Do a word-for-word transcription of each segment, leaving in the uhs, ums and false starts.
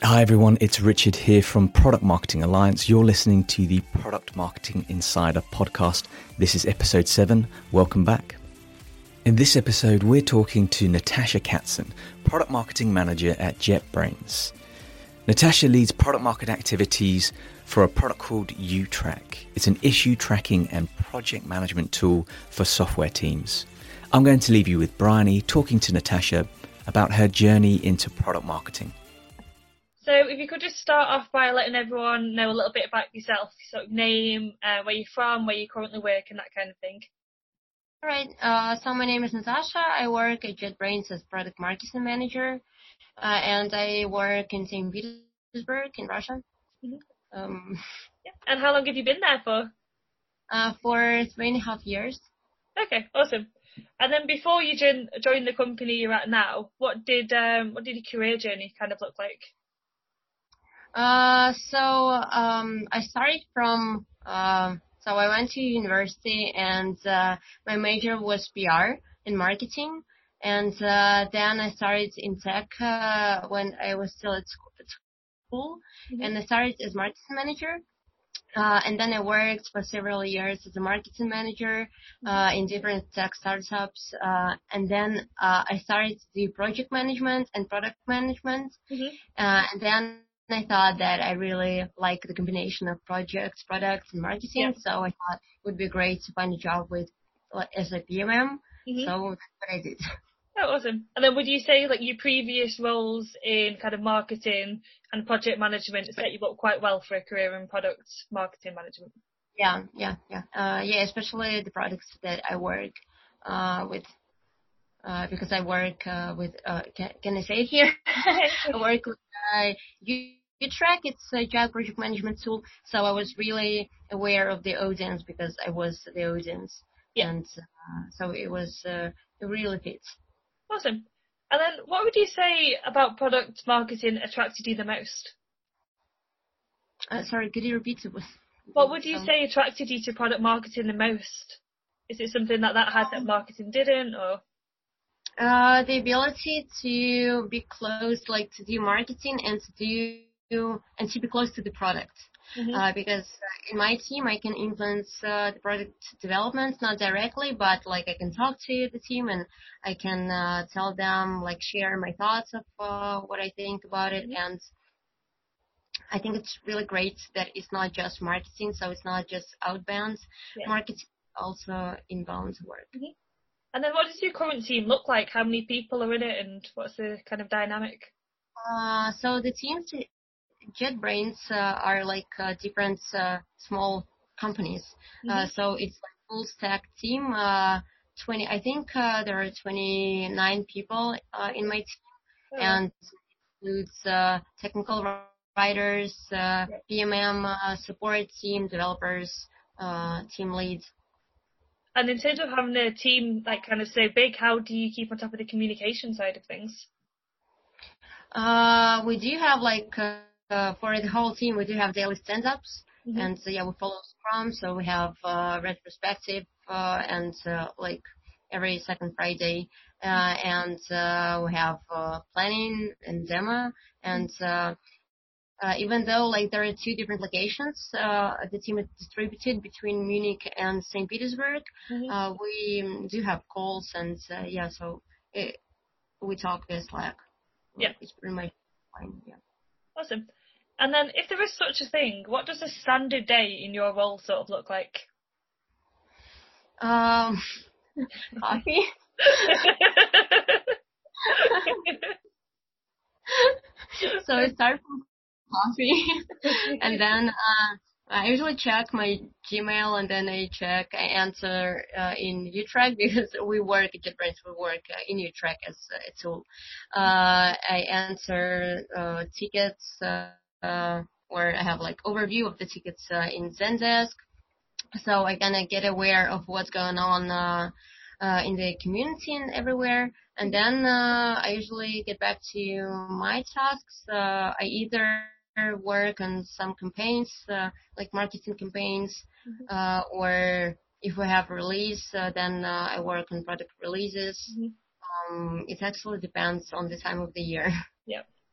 Hi everyone, it's Richard here from Product Marketing Alliance. You're listening to the Product Marketing Insider podcast. This is episode seven. Welcome back. In this episode, we're talking to Natasha Katzen, Product Marketing Manager at JetBrains. Natasha leads product market activities for a product called UTrack. It's an issue tracking and project management tool for software teams. I'm going to leave you with Bryony talking to Natasha about her journey into product marketing. So if you could just start off by letting everyone know a little bit about yourself, sort of name, uh, where you're from, where you currently work and that kind of thing. All right, uh, so my name is Natasha. I work at JetBrains as Product Marketing Manager, uh, and I work in Saint Petersburg in Russia. Mm-hmm. Um, yeah. And how long have you been there for? Uh, for three and a half years. Okay, awesome. And then before you joined, joined the company you're at now, what did um, what did your career journey kind of look like? Uh, so um, I started from, uh, so I went to university and uh, my major was P R in marketing. And uh, then I started in tech uh, when I was still at school. At school mm-hmm. And I started as marketing manager. Uh, and then I worked for several years as a marketing manager uh, in different tech startups. Uh, and then uh, I started to do project management and product management. Mm-hmm. Uh, and then I thought that I really like the combination of projects, products, and marketing. Yeah. So I thought it would be great to find a job with as a P M M. Mm-hmm. So that's what I did. Oh, awesome. And then would you say like your previous roles in kind of marketing and project management set you up quite well for a career in product marketing management? Yeah, yeah, yeah. Uh, yeah, especially the products that I work uh, with. Uh, because I work uh, with, uh, can, can I say it here? I work with uh, UTrack. It's a job project management tool. So I was really aware of the audience because I was the audience. Yeah. And uh, so it was, uh, it really fits. Awesome. And then what would you say about product marketing attracted you the most? Uh, sorry, could you repeat it? What would you say attracted you to product marketing the most? Is it something that that had that marketing didn't, or? Uh, the ability to be close, like to do marketing and to do and to be close to the product. Mm-hmm. Uh, because in my team, I can influence uh, the product development, not directly, but like I can talk to the team and I can uh, tell them, like share my thoughts of uh, what I think about it. Mm-hmm. And I think it's really great that it's not just marketing, so it's not just outbound yeah. marketing, also inbound work. Mm-hmm. And then what does your current team look like? How many people are in it and what's the kind of dynamic? Uh, so the teams at JetBrains uh, are like uh, different uh, small companies. Mm-hmm. Uh, so it's like full stack team. Uh, twenty, I think uh, there are twenty-nine people uh, in my team, oh, and it includes uh, technical writers, uh, yeah. P M M, uh, support team, developers, uh, team leads. And in terms of having a team like kind of so big, how do you keep on top of the communication side of things? Uh, we do have like, uh, uh, for the whole team, we do have daily stand-ups. Mm-hmm. And so, yeah, we follow Scrum. So we have, uh, retrospective, uh, and, uh, like every second Friday. Uh, and, uh, we have, uh, planning and demo. And, uh, Uh, even though like there are two different locations, uh, the team is distributed between Munich and Saint Petersburg. Mm-hmm. Uh, we do have calls and uh, yeah, so it, we talk via Slack. Yeah, it's pretty much fine. Yeah. Awesome. And then, if there is such a thing, what does a standard day in your role sort of look like? Um, coffee. So it starts from coffee and then uh, I usually check my Gmail and then I check, I answer uh, in UTrack because we work at JetBrains, we work uh, in UTrack as a tool. Uh, I answer uh, tickets uh, uh, where I have like overview of the tickets uh, in Zendesk. So I kind of get aware of what's going on uh, uh, in the community and everywhere. And then uh, I usually get back to my tasks. Uh, I either work on some campaigns, uh, like marketing campaigns, mm-hmm. uh, or if we have a release, uh, then uh, I work on product releases. Mm-hmm. Um, it actually depends on the time of the year. Yeah.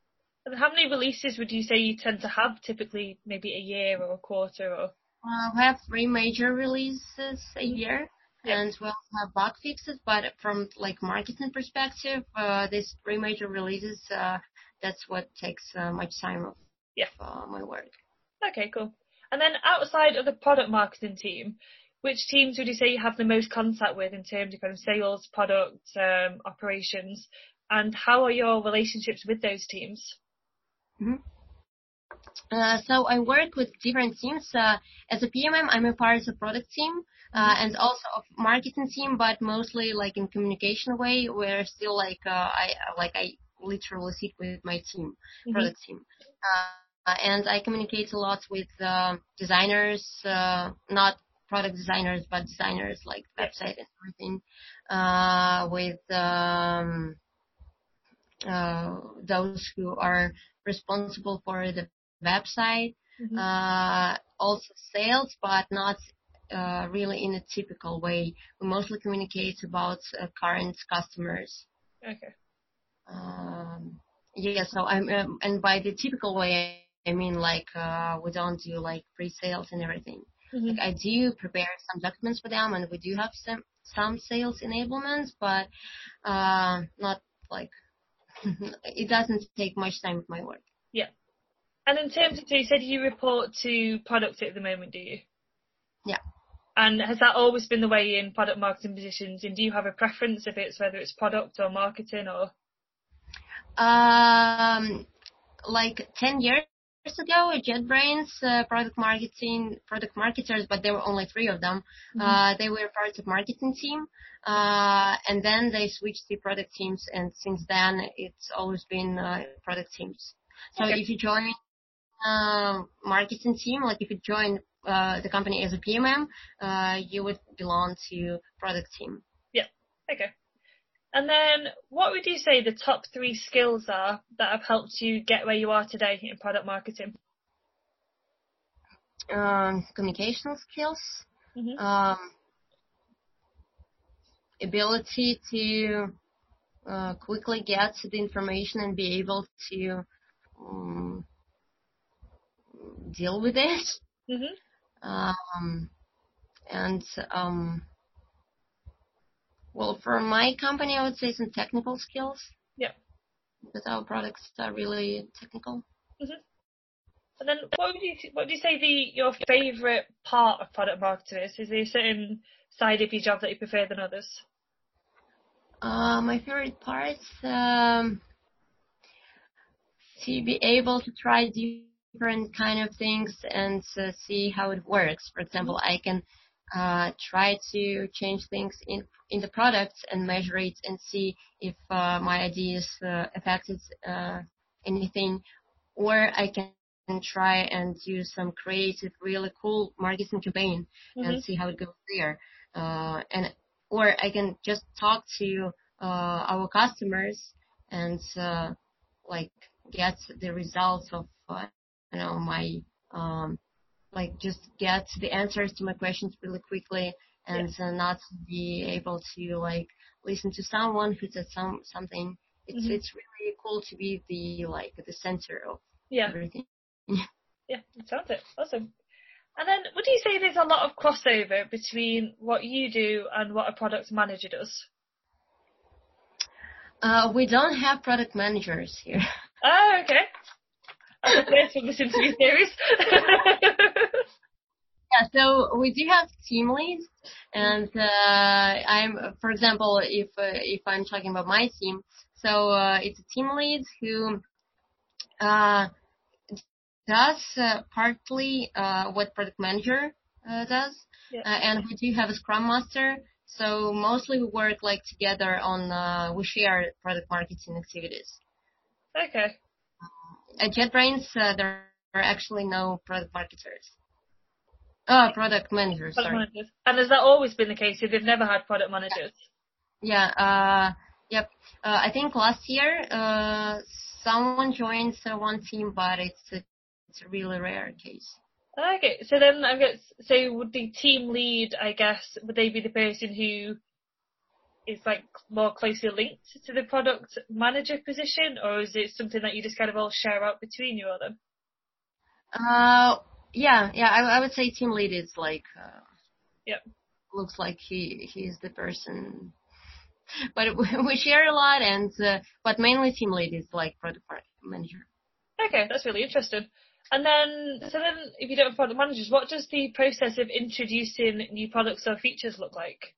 And how many releases would you say you tend to have typically, maybe a year or a quarter or? Uh, we have three major releases a year, Yep. and we also have bug fixes. But from like marketing perspective, uh, these three major releases, uh, that's what takes uh, much time of Yeah. uh, my work. Okay, cool. And then outside of the product marketing team, which teams would you say you have the most contact with in terms of kind of sales, product, um, operations, and how are your relationships with those teams? Mm-hmm. Uh, so I work with different teams. Uh, as a P M M, I'm a part of the product team uh, mm-hmm. and also of marketing team, but mostly like in communication way, where still like uh, I like I literally sit with my team, mm-hmm. product team, uh, and I communicate a lot with uh, designers, uh, not product designers, but designers like website and everything, uh, with um, uh, those who are responsible for the website, mm-hmm. uh, also sales, but not uh, really in a typical way. We mostly communicate about uh, current customers. Okay. Um, yeah, so I'm, um, and by the typical way, I mean like uh, we don't do like pre-sales and everything. Mm-hmm. Like I do prepare some documents for them, and we do have some some sales enablements, but uh, not like it doesn't take much time with my work. Yeah. And in terms of, so you said you report to product at the moment, do you? Yeah. And has that always been the way in product marketing positions? And do you have a preference if it's whether it's product or marketing or? Um, like ten years ago at JetBrains, uh, product marketing, product marketers, but there were only three of them. Mm-hmm. Uh, they were part of marketing team, uh, and then they switched to product teams, and since then it's always been uh, product teams. So okay. If you join uh, marketing team, like if you join uh, the company as a P M M, uh, you would belong to product team. Yeah. Okay. And then what would you say the top three skills are that have helped you get where you are today in product marketing? Um, communication skills, mm-hmm. um, ability to uh, quickly get the information and be able to um, deal with it. Mm-hmm. Um, and um, well, for my company, I would say some technical skills. Yeah. Because our products are really technical. Mm-hmm. And then, what would you what would you say the your favourite part of product marketing is? Is there a certain side of your job that you prefer than others? Uh, my favorite parts, um, to be able to try different kind of things and uh, see how it works. For example, mm-hmm. I can uh, try to change things in in the products and measure it and see if uh, my ideas uh, affected uh, anything, or I can try and do some creative, really cool marketing campaign mm-hmm. and see how it goes there. Uh, and or I can just talk to uh, our customers and uh, like get the results of uh, you know my um, like just get the answers to my questions really quickly and yeah. uh, not be able to like listen to someone who said some something. It's mm-hmm. it's really cool to be the like the center of yeah. everything. Yeah, it sounds it. Awesome. And then would you say there's a lot of crossover between what you do and what a product manager does? Uh, we don't have product managers here. Oh, okay. That's the first one this interview series. Yeah, so we do have team leads, and uh, I'm, for example, if uh, if I'm talking about my team, so uh, it's a team lead who uh, does uh, partly uh, what product manager uh, does, yeah. uh, and we do have a scrum master. So mostly we work like together on uh, we share product marketing activities. Okay. At JetBrains, uh, there are actually no product marketers. Oh, product managers, product sorry. Managers. And has that always been the case? If they've never had product managers? Yeah, uh, yep. Uh, I think last year uh, someone joined uh, one team, but it's a, it's a really rare case. Okay, so then I guess, so would the team lead, I guess, would they be the person who is like more closely linked to the product manager position, or is it something that you just kind of all share out between you or them? Uh, yeah, yeah. I, I would say team lead is like. Uh, yeah. Looks like he he's the person, but we share a lot, and uh, but mainly team lead is like product manager. Okay, that's really interesting. And then, so then, if you don't have product managers, what does the process of introducing new products or features look like?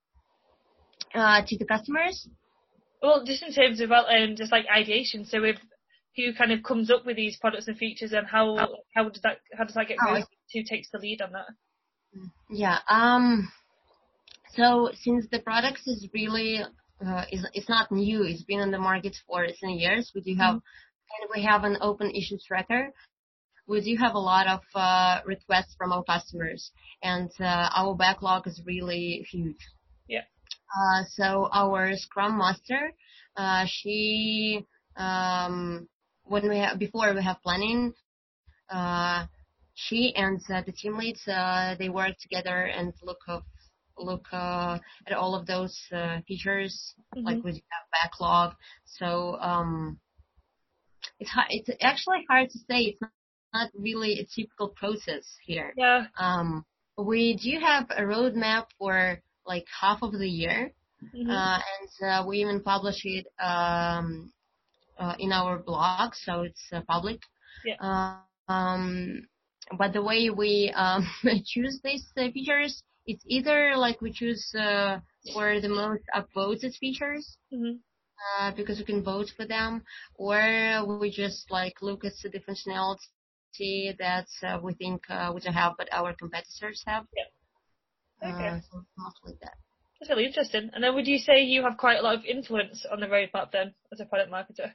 Uh, to the customers? Well, just in terms of um, just like ideation. So, if who kind of comes up with these products and features, and how oh. how does that how does that get oh, who takes the lead on that? Yeah. Um. So since the product is really uh, is it's not new, it's been on the market for ten years. We do have mm-hmm. and we have an open issue tracker. We do have a lot of uh, requests from our customers, and uh, our backlog is really huge. Yeah. Uh, so our Scrum Master, uh, she um, when we have before we have planning, uh, she and uh, the team leads uh, they work together and look of look uh, at all of those uh, features. Mm-hmm. Like we have backlog. So um, it's hard, it's actually hard to say. It's not not really a typical process here. Yeah. Um, we do have a roadmap for like half of the year, mm-hmm. uh, and uh, we even publish it um, uh, in our blog, so it's uh, public. Yeah. Uh, um, but the way we um, choose these uh, features, it's either like we choose uh, for the most upvoted features. Mm-hmm. Uh, because we can vote for them, or we just like look at the functionality that uh, we think uh, we don't have, but our competitors have. Yeah. Okay. Uh, so not like that. That's really interesting. And then would you say you have quite a lot of influence on the roadmap then, as a product marketer?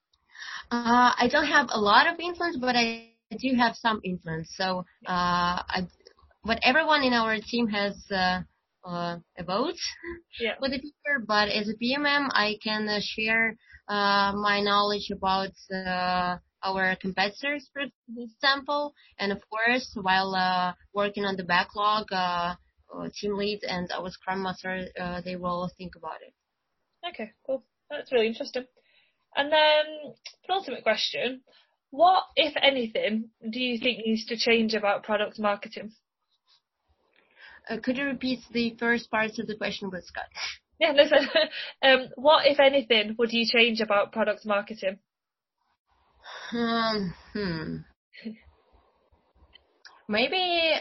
Uh, I don't have a lot of influence, but I do have some influence. So, uh, I, but everyone in our team has uh, uh, a vote yeah. for the feature. But as a P M M, I can uh, share uh, my knowledge about uh, our competitors, for example, and of course, while uh, working on the backlog, uh, uh, team lead and our Scrum Master, uh, they will think about it. Okay, cool. That's really interesting. And then, penultimate question, what, if anything, do you think needs to change about product marketing? Uh, could you repeat the first parts of the question, with Scott? Yeah, listen. um, what, if anything, would you change about product marketing? Um, hmm. Maybe,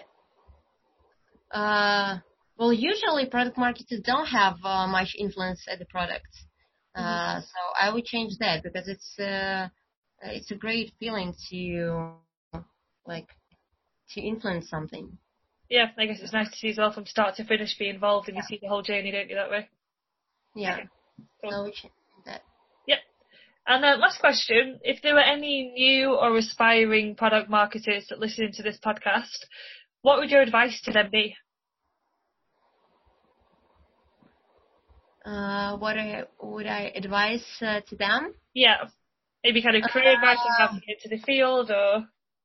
uh, well, usually product marketers don't have uh, much influence at the product. Uh, mm-hmm. So I would change that because it's, uh, it's a great feeling to, like, to influence something. Yeah, I guess it's nice to see as well from start to finish be involved and yeah. you see the whole journey, don't you, that way? Yeah. Okay. Cool. So I would change that. Yep. And then last question, if there were any new or aspiring product marketers that listen to this podcast, what would your advice to them be? Uh, what I, would I advise uh, to them? Yeah. Maybe kind of career uh, advice on how to get to the field or...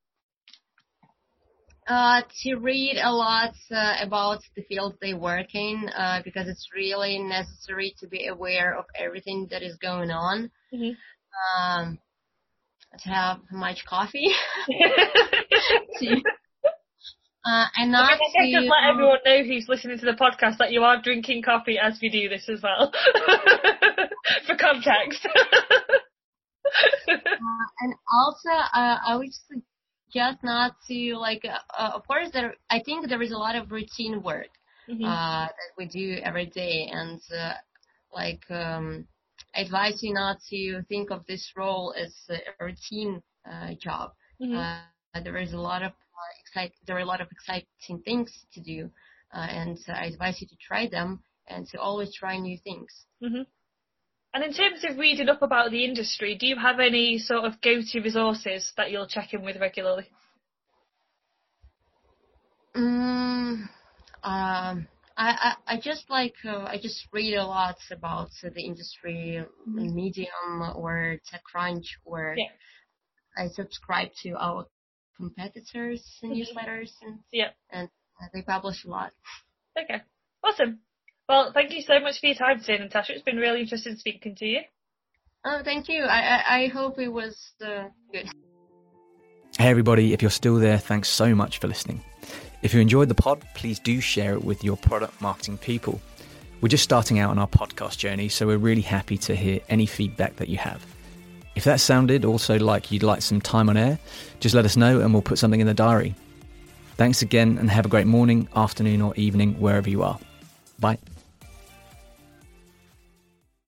Uh, to read a lot uh, about the field they work in, uh, because it's really necessary to be aware of everything that is going on. Mm-hmm. Um, to have much coffee. to, uh, and not I mean, I to... just let everyone know who's listening to the podcast that you are drinking coffee as we do this as well. For context. uh, and also, uh, I would just not to, like, uh, of course, there. I think there is a lot of routine work mm-hmm. uh, that we do every day, and uh, like um, I advise you not to think of this role as a routine uh, job. Mm-hmm. Uh, there is a lot of uh, excite. There are a lot of exciting things to do, uh, and uh, I advise you to try them and to always try new things. Mm-hmm. And in terms of reading up about the industry, do you have any sort of go-to resources that you'll check in with regularly? Mm, um, I, I, I just like, uh, I just read a lot about uh, the industry, mm-hmm. Medium or TechCrunch, or yeah. I subscribe to our competitors' mm-hmm. newsletters, and, yeah. and uh, they publish a lot. Okay, awesome. Well, thank you so much for your time today, Natasha. It's been really interesting speaking to you. Oh, thank you. I I, I hope it was uh, good. Hey everybody, if you're still there, thanks so much for listening. If you enjoyed the pod, please do share it with your product marketing people. We're just starting out on our podcast journey, so we're really happy to hear any feedback that you have. If that sounded also like you'd like some time on air, just let us know and we'll put something in the diary. Thanks again and have a great morning, afternoon or evening, wherever you are. Bye.